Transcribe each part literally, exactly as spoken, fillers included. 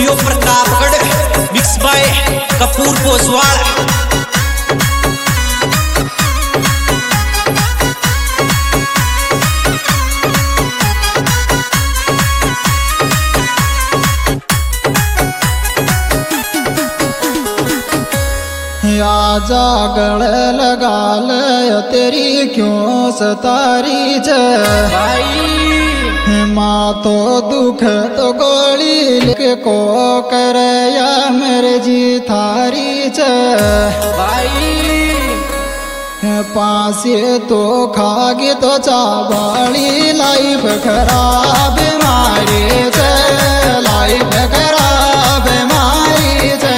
Studio Pratapgarh mix by Kapoor Poswal. आजा गले लगा ले तेरी क्यों सतारी छे माँ तो दुख तो गोली लेके को करे या मेरे जी थारी छे पासे तो खागे तो चाबाली लाइफ खराब मारी छे लाइफ खराब मारी छे।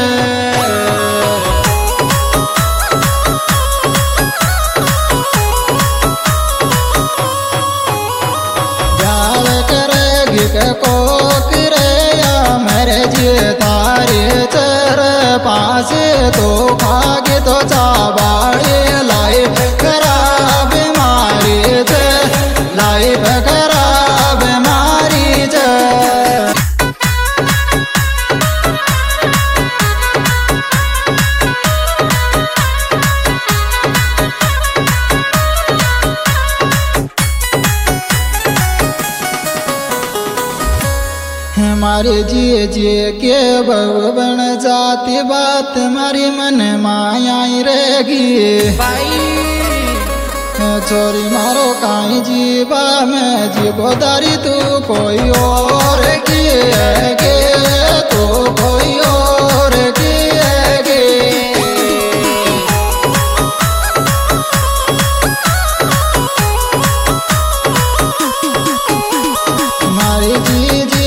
को करे या मेरे जी तारे चर पास तो भागे तो चाबाड़े लाइफ खराब मारी थे लाइफ खराब मारी थे। हमारे जिए जिए के बहु बन जाती बात मारी मन माया रहेगी छोरी मारो काई जीवा में जीवो दारी तू कोई और किएगे तू कोई और किएगे। हमारी जी जी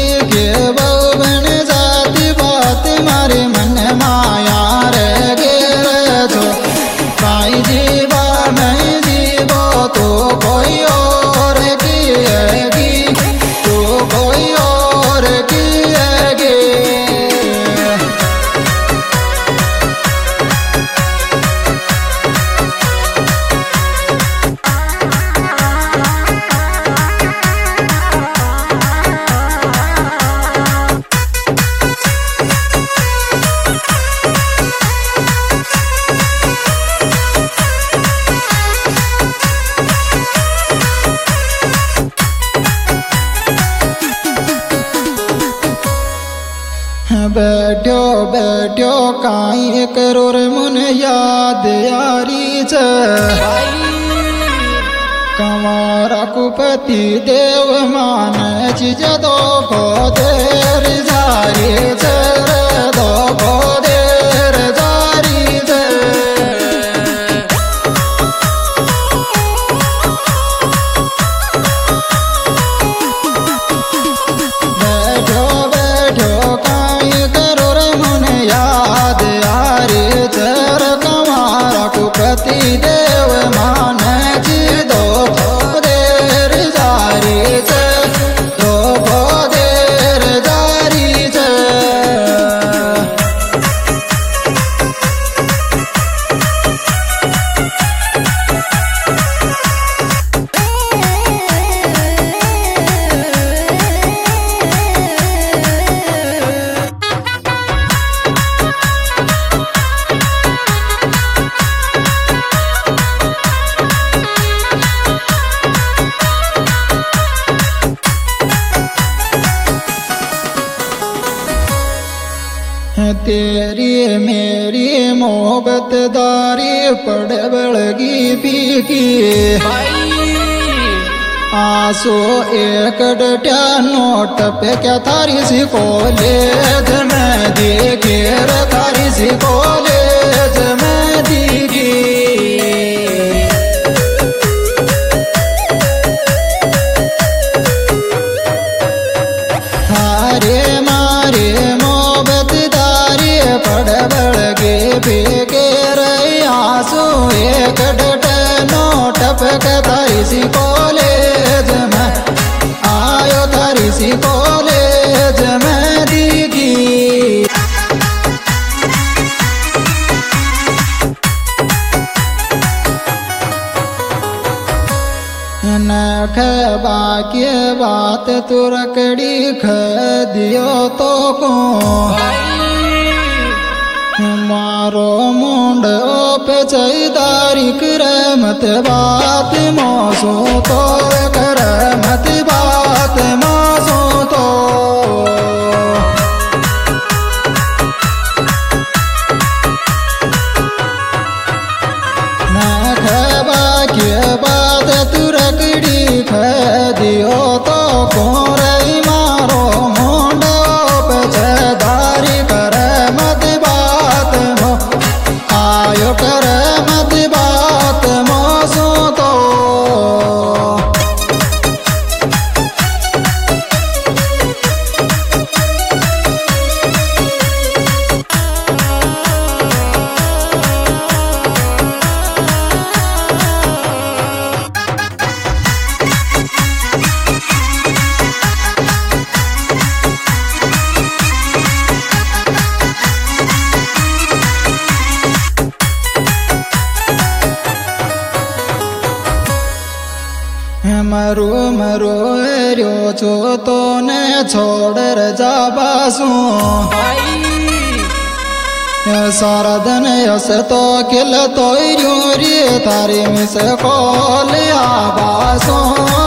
बैठो बैठो काई करो रे मुन याद यारी छे कमारा कुपति देव मान चीज दो को देर जारी छे दो को देर जारी छे। बैठो बैठो कुपति देव मान जी दो देर जारी छे दो देर जारी छे। तेरी मेरी मोहब्बत दारी पड़ बड़गी पीकी आंसू एक डटा नोट पे क्या थारी सी कॉलेज में देखे थारी सी कॉलेज में दीगी। थारे मारे आंसू एक डटे नोट पे थारी सी कॉलेज में आयो थारी सी कॉलेज में दीगी। न बाकी बात तू रकड़ी ख दियो तो को मारो मुंड पे चैदारी कर मत बात मौसू तो कर मत बात मौसू तो बात तू रकड़ी ख दियो तो कोरई मारो मुंडो पे छदारी कर मत बात मो आयो कर मत बात मौसू तो मरो मरो रो छो तो ने छोड़ जा बासू सारा दिन यस तो किल तो रे तारी मिस को लिया बासू